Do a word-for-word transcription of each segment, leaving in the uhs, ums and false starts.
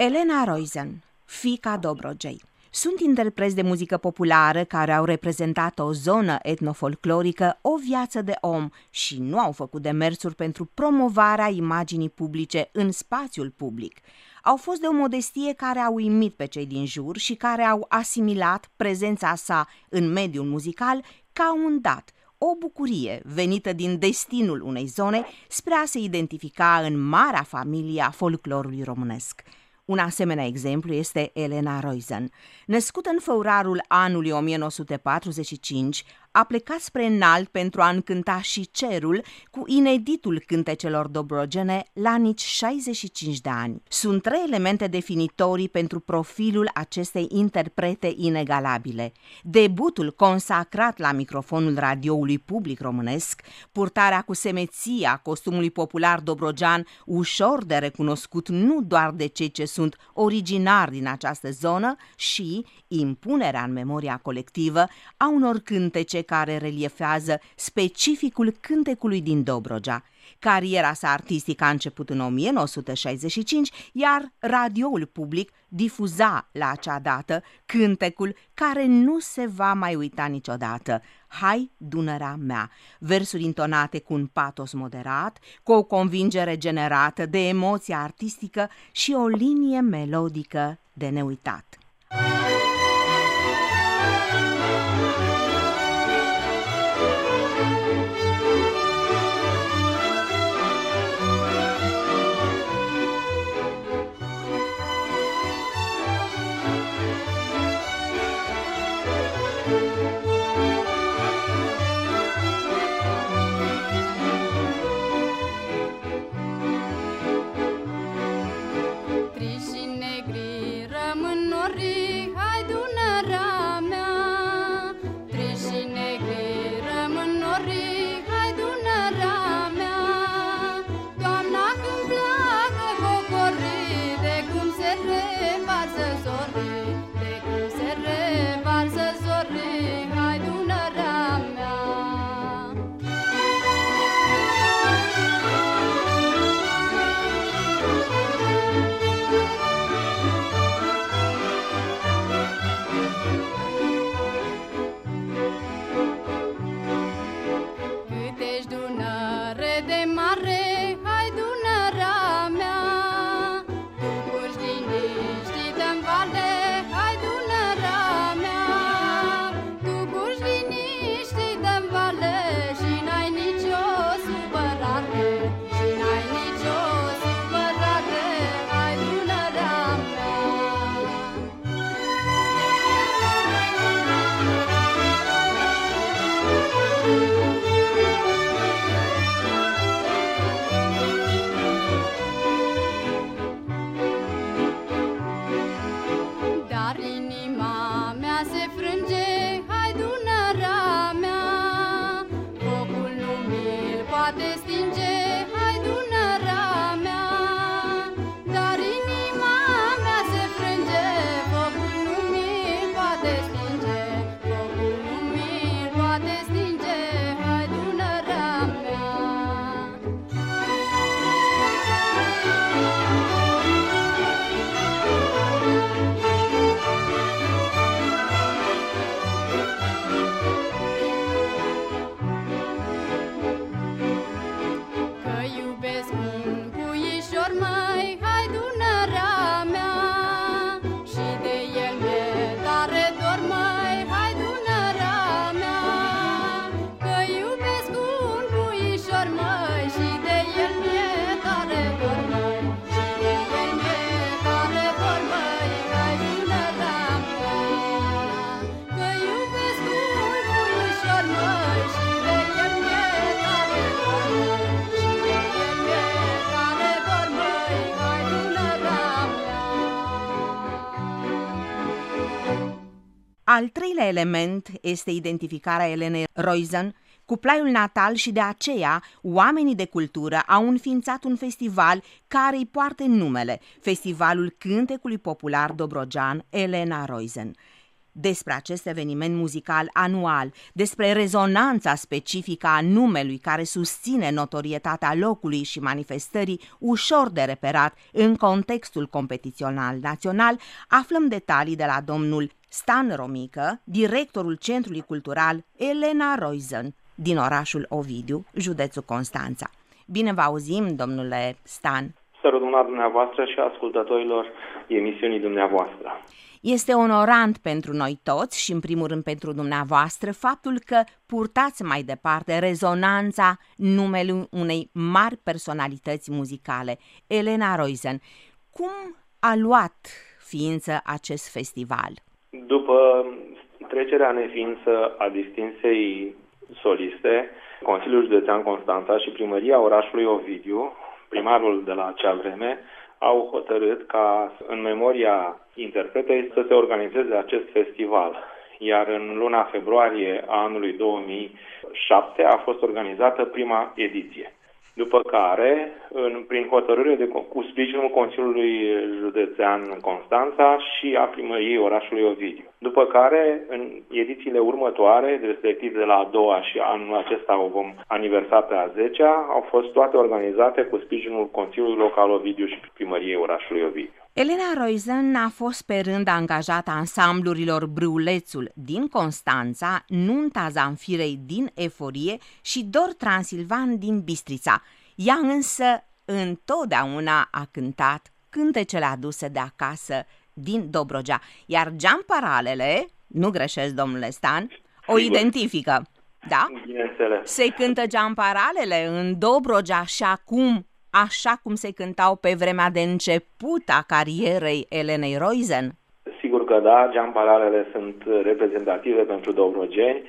Elena Roizen, fiica Dobrogei. Sunt interpreți de muzică populară care au reprezentat o zonă etnofolclorică, o viață de om și nu au făcut demersuri pentru promovarea imaginii publice în spațiul public. Au fost de o modestie care a uimit pe cei din jur și care au asimilat prezența sa în mediul muzical ca un dat, o bucurie venită din destinul unei zone spre a se identifica în marea familie a folclorului românesc. Un asemenea exemplu este Elena Roizen. Născută în făurarul anului o mie nouă sute patruzeci și cinci, a plecat spre înalt pentru a încânta și cerul cu ineditul cântecelor dobrogene la nici șaizeci și cinci de ani. Sunt trei elemente definitorii pentru profilul acestei interprete inegalabile: debutul consacrat la microfonul radioului public românesc, purtarea cu semeție a costumului popular dobrogean, ușor de recunoscut nu doar de cei ce sunt originari din această zonă, și impunerea în memoria colectivă a unor cântece care reliefează specificul cântecului din Dobrogea. Cariera sa artistică a început în o mie nouă sute șaizeci și cinci, iar radioul public difuza la acea dată cântecul care nu se va mai uita niciodată: Hai, Dunărea mea, versuri intonate cu un patos moderat, cu o convingere generată de emoția artistică și o linie melodică de neuitat. Al treilea element este identificarea Elenei Roizen cu plaiul natal și de aceea oamenii de cultură au înființat un festival care îi poartă numele, Festivalul Cântecului Popular Dobrogean Elena Roizen. Despre acest eveniment muzical anual, despre rezonanța specifică a numelui care susține notorietatea locului și manifestării ușor de reperat în contextul competițional național, aflăm detalii de la domnul Stan Romică, directorul Centrului Cultural Elena Roizen din orașul Ovidiu, județul Constanța. Bine vă auzim, domnule Stan! Să răduna dumneavoastră și ascultătorilor emisiunii dumneavoastră. Este onorant pentru noi toți și, în primul rând, pentru dumneavoastră faptul că purtați mai departe rezonanța numelui unei mari personalități muzicale, Elena Roizen. Cum a luat ființă acest festival? După trecerea în neființă a distinsei soliste, Consiliul Județean Constanța și Primăria orașului Ovidiu, primarul de la acea vreme, au hotărât ca în memoria interpretei să se organizeze acest festival. Iar în luna februarie a anului două mii șapte a fost organizată prima ediție. După care, în, prin hotărâre de, cu sprijinul Consiliului Județean Constanța și a Primăriei orașului Ovidiu. După care, în edițiile următoare, respectiv de la a doua și anul acesta o vom aniversa pe a zecea, au fost toate organizate cu sprijinul Consiliului Local Ovidiu și Primăriei orașului Ovidiu. Elena Roizen a fost pe rând angajată ansamblurilor Brâulețul din Constanța, Nunta Zanfirei din Eforie și Dor Transilvan din Bistrița. Ea însă întotdeauna a cântat cântecele aduse de acasă din Dobrogea, iar geamparalele, nu greșesc, domnule Stan, o Sigur. Identifică. Da? Bineînțeles. Se cântă geamparalele în Dobrogea și acum așa cum se cântau pe vremea de început a carierei Elenei Roizen? Sigur că da, geamparalele sunt reprezentative pentru dobrogeni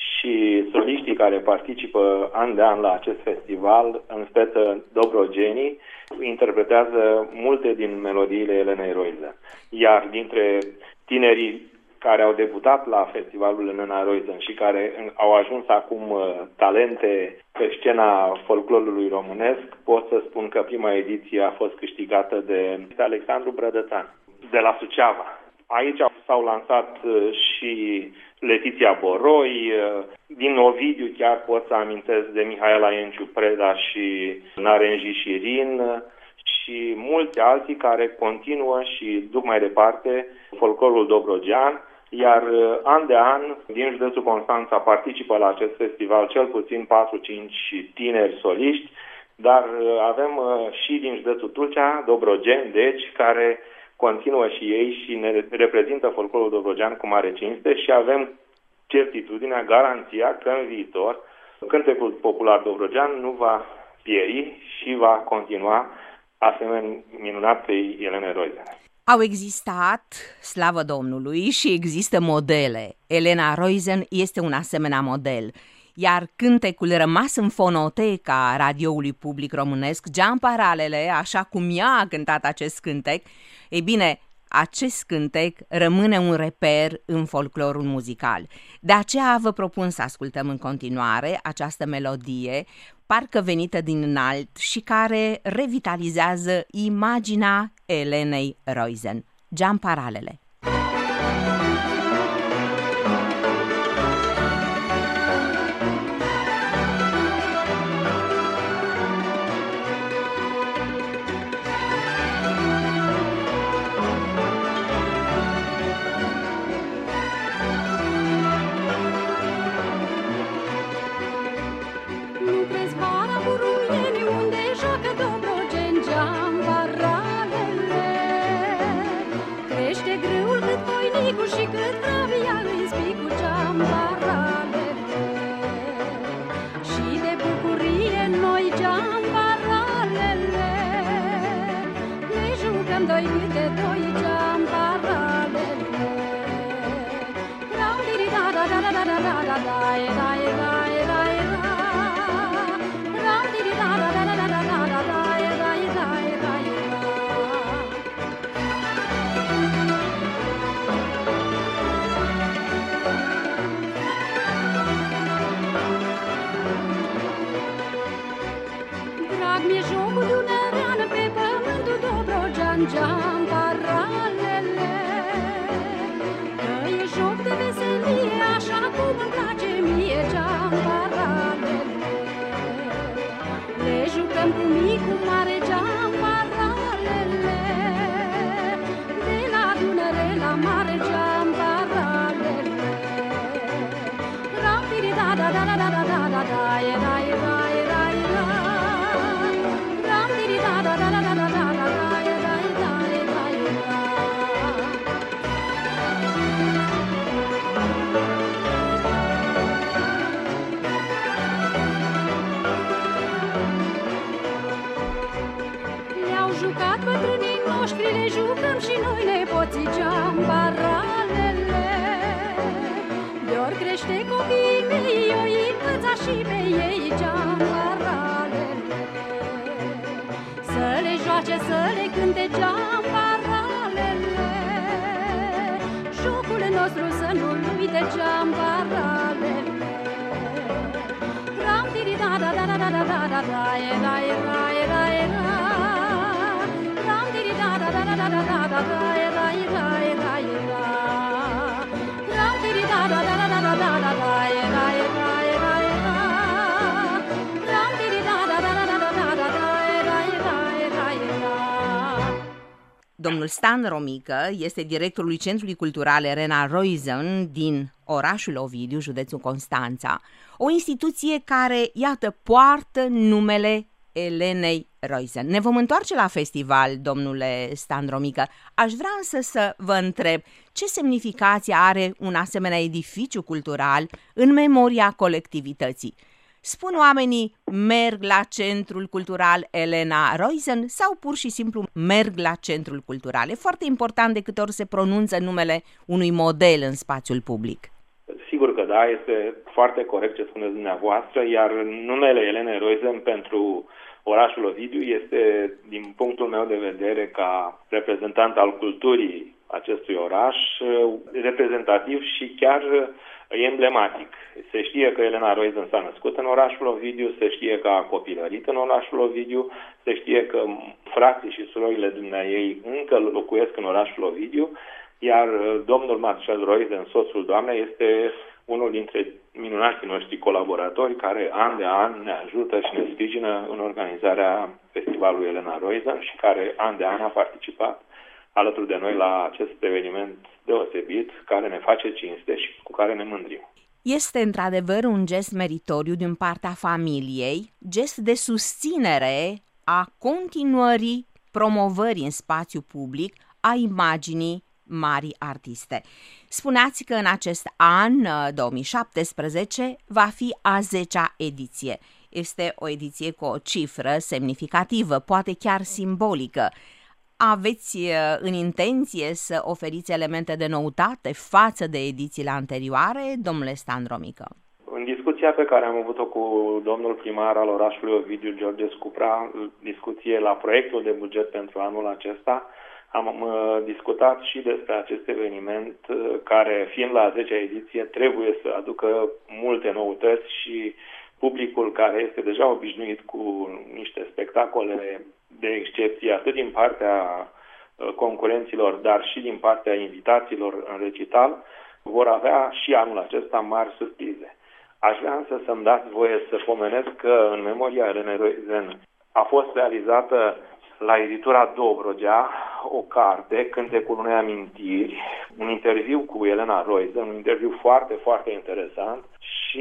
și soliștii care participă an de an la acest festival, în speță dobrogenii, interpretează multe din melodiile Elenei Roizen. Iar dintre tinerii care au debutat la festivalul Elena Roizen și care au ajuns acum talente pe scena folclorului românesc, pot să spun că prima ediție a fost câștigată de Alexandru Brădățan, de la Suceava. Aici s-au lansat și Letiția Boroi, din Ovidiu chiar pot să amintesc de Mihaela Enciu Preda și Narenji Șirin și mulți alții care continuă și duc mai departe folclorul dobrogean. Iar an de an, din județul Constanța participă la acest festival cel puțin patru cinci tineri soliști, dar avem și din județul Tulcea, dobrogeni, deci, care continuă și ei și ne reprezintă folclorul dobrogean cu mare cinste și avem certitudinea, garanția că în viitor cântecul popular dobrogean nu va pieri și va continua asemenea minunatei Elene Roizen. Au existat, slavă Domnului, și există modele. Elena Roizen este un asemenea model, iar cântecul rămas în fonoteca radioului public românesc, geamparalele, așa cum ea a cântat acest cântec, e bine, acest cântec rămâne un reper în folclorul muzical. De aceea vă propun să ascultăm în continuare această melodie, parcă venită din înalt și care revitalizează imaginea Elenei Roizen. Geamparalele. Mi-e jocul de una rană pe pământul Dobrogean, geamparalele, că e joc da da da da da da da e da e da e da e da ram di da da da da da da da da e da e da e da e da. Le-au jucat bătrânii noștri, le jucăm și noi, nepoții geambaralele. De-or crește copiii mei, eu îi învăța și pe ei geambaralele. Să le joace, să le cânte geambaralele. Jocul nostru să nu-l uite geambaralele. Ram tiri da da da da da da da da da e da e da e da e da. Ram tiri da da da da da da da da da e da e da e da e da. Ram tiri da da da da da da da da da e da e da e da e da. Ram tiri da da da da da da da da e da e da e da e da. Domnul Stan Romică este directorul Centrului Cultural Elena Roizen din orașul Ovidiu, județul Constanța, o instituție care, iată, poartă numele Elenei Roizen. Ne vom întoarce la festival, domnule Stan Romică. Aș vrea însă să vă întreb ce semnificație are un asemenea edificiu cultural în memoria colectivității. Spun oamenii merg la Centrul Cultural Elena Roizen sau pur și simplu merg la Centrul Cultural? E foarte important de câte ori se pronunță numele unui model în spațiul public. Sigur că da, este foarte corect ce spuneți dumneavoastră, iar numele Elenei Roizen pentru orașul Ovidiu este, din punctul meu de vedere, ca reprezentant al culturii acestui oraș, reprezentativ și chiar emblematic. Se știe că Elena Roizen s-a născut în orașul Ovidiu, se știe că a copilărit în orașul Ovidiu, se știe că frații și surorile dumneaei încă locuiesc în orașul Ovidiu, iar domnul Marcel Roizen, soțul doamnei, este unul dintre minunații noștri colaboratori care an de an ne ajută și ne sprijină în organizarea festivalului Elena Roizen și care an de an a participat alături de noi la acest eveniment deosebit care ne face cinste și cu care ne mândrim. Este într-adevăr un gest meritoriu din partea familiei, gest de susținere a continuării promovării în spațiu public a imaginii marii artiste. Spuneați că în acest an, două mii șaptesprezece, va fi a zecea ediție. Este o ediție cu o cifră semnificativă, poate chiar simbolică. Aveți în intenție să oferiți elemente de noutate față de edițiile anterioare, domnule Stan Romică? În discuția pe care am avut-o cu domnul primar al orașului Ovidiu, George Scupra, discuție la proiectul de buget pentru anul acesta, am uh, discutat și despre acest eveniment uh, care, fiind la a zecea ediție, trebuie să aducă multe noutăți și publicul care este deja obișnuit cu niște spectacole de excepție, atât din partea uh, concurenților, dar și din partea invitaților în recital, vor avea și anul acesta mari surprize. Aș vrea însă să-mi dați voie să pomenesc că în memoria Elenei Roizen a fost realizată la editura Dobrogea o carte, Cântecul unei amintiri, un interviu cu Elena Roizen, un interviu foarte, foarte interesant și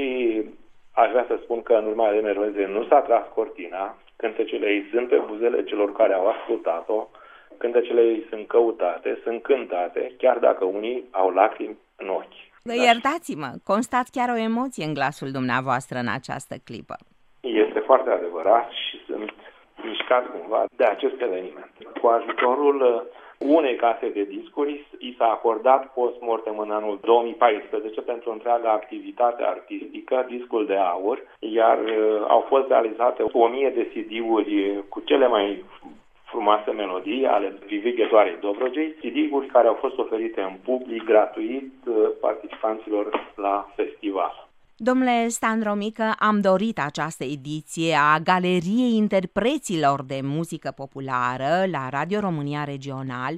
aș vrea să spun că în urma Elenei Roizen nu s-a tras cortina, cântecele ei sunt pe buzele celor care au ascultat-o, cântecele ei sunt căutate, sunt cântate, chiar dacă unii au lacrimi în ochi. Iertați-mă, constat chiar o emoție în glasul dumneavoastră în această clipă. Este foarte adevărat și sunt mișcat cumva de acest eveniment. Cu ajutorul unei case de discuri, i s-a acordat post-mortem în anul două mii paisprezece pentru întreaga activitate artistică, discul de aur, iar uh, au fost realizate o mie de C D-uri cu cele mai frumoase melodii ale privighetoarei Dobrogei, C D-uri care au fost oferite în public, gratuit, uh, participanților la festival. Domnule Stan Romică, am dorit această ediție a Galeriei Interpreților de Muzică Populară la Radio România Regional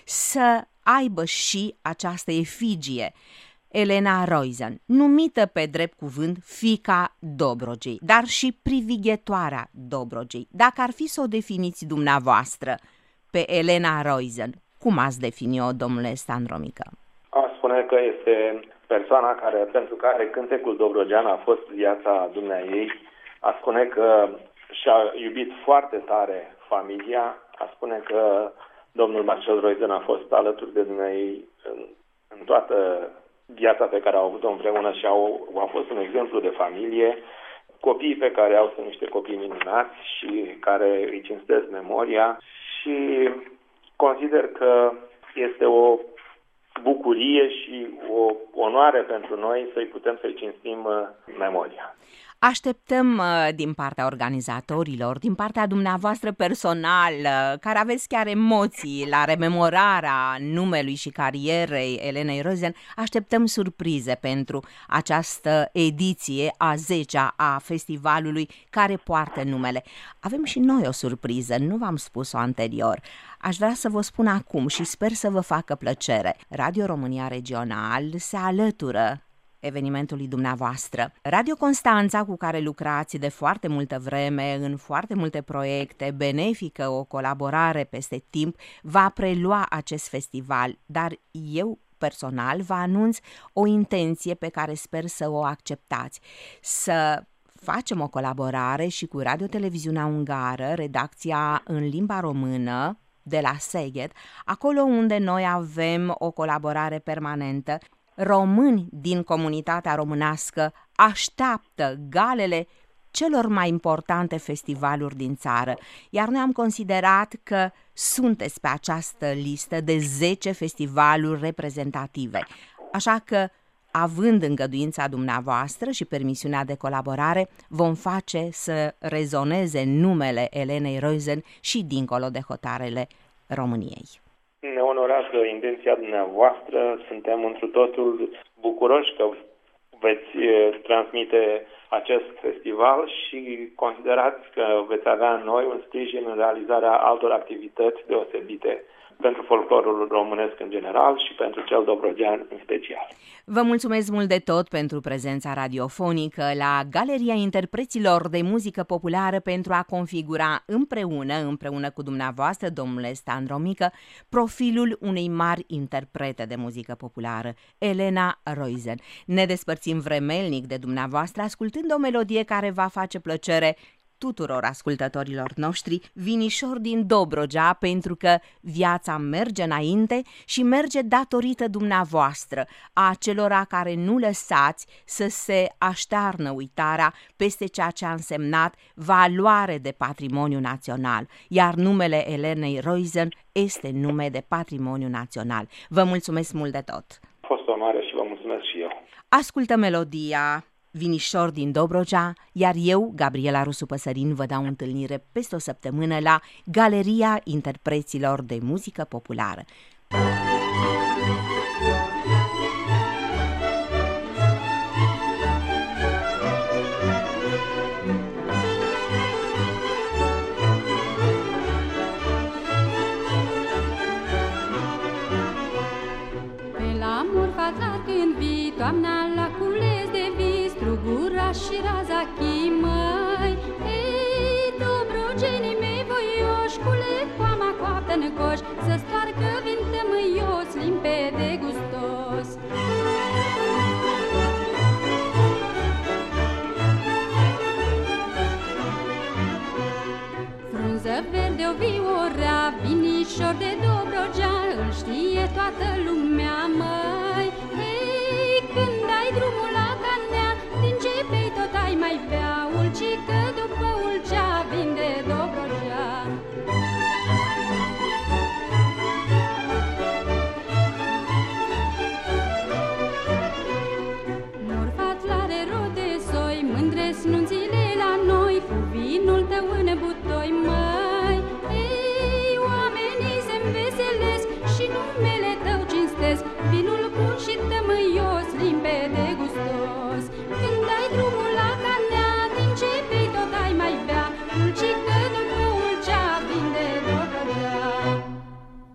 să aibă și această efigie, Elena Roizen, numită pe drept cuvânt fiica Dobrogei, dar și privighetoarea Dobrogei. Dacă ar fi să o definiți dumneavoastră pe Elena Roizen, cum ați defini-o, domnule Stan Romică? Aș spune că este persoana care, pentru care cântecul dobrogean a fost viața dumneaei, a spune că și-a iubit foarte tare familia, a spune că domnul Marcel Roizen a fost alături de dumneaei în, în toată viața pe care au avut-o împreună și au, a fost un exemplu de familie. Copiii pe care au sunt niște copii minunați și care îi cinstesc memoria și consider că este o bucurie și o onoare pentru noi să-i putem să-i cinstim memoria. Așteptăm din partea organizatorilor, din partea dumneavoastră personal, care aveți chiar emoții la rememorarea numelui și carierei Elenei Roizen, așteptăm surprize pentru această ediție a zecea a festivalului care poartă numele. Avem și noi o surpriză, nu v-am spus-o anterior. Aș vrea să vă spun acum și sper să vă facă plăcere. Radio România Regional se alătură evenimentului dumneavoastră. Radio Constanța, cu care lucrați de foarte multă vreme în foarte multe proiecte, benefică o colaborare peste timp, va prelua acest festival, dar eu personal vă anunț o intenție pe care sper să o acceptați, să facem o colaborare și cu Radio Televiziunea Ungară, redacția în limba română de la Szeged, acolo unde noi avem o colaborare permanentă. Români din comunitatea românească așteaptă galele celor mai importante festivaluri din țară, iar noi am considerat că sunteți pe această listă de zece festivaluri reprezentative. Așa că, având îngăduința dumneavoastră și permisiunea de colaborare, vom face să rezoneze numele Elenei Roizen și dincolo de hotarele României. Ne onorează intenția dumneavoastră, suntem întru totul bucuroși că veți transmite acest festival și considerați că veți avea în noi un sprijin în realizarea altor activități deosebite pentru folclorul românesc în general și pentru cel dobrogean în special. Vă mulțumesc mult de tot pentru prezența radiofonică la Galeria Interpreților de Muzică Populară pentru a configura împreună, împreună cu dumneavoastră, domnule Stan Romică, profilul unei mari interprete de muzică populară, Elena Roizen. Ne despărțim vremelnic de dumneavoastră ascultând o melodie care va face plăcere tuturor ascultătorilor noștri, Vinișor din Dobrogea, pentru că viața merge înainte și merge datorită dumneavoastră, a acelora care nu lăsați să se aștearnă uitarea peste ceea ce a însemnat valoare de patrimoniu național, iar numele Elenei Roizen este nume de patrimoniu național. Vă mulțumesc mult de tot! A fost o onoare și vă mulțumesc și eu! Ascultă melodia Vinișor din Dobrogea, iar eu, Gabriela Rusu Păsărin, vă dau întâlnire peste o săptămână la Galeria Interpreților de Muzică Populară. Pe la Morfatra când vii, toamna la cules de vis, strugura și raza chimăi. Ei, dobrogenii mei voioși, culeg poama coaptă-n coș, să stoarcă vinte mâios, limpede gustos. Frunză verde-o viorea, Vinișor de Dobrogea, îl știe toată lumea, măi. Ei, când ai drumul la Canea, din ce bei tot ai mai bea, ulcică după ulcea, vinde Dobrogea. Morfat l-are rod de soi, mândre-s nunțile la noi, cu vinul tău în butoi, măi.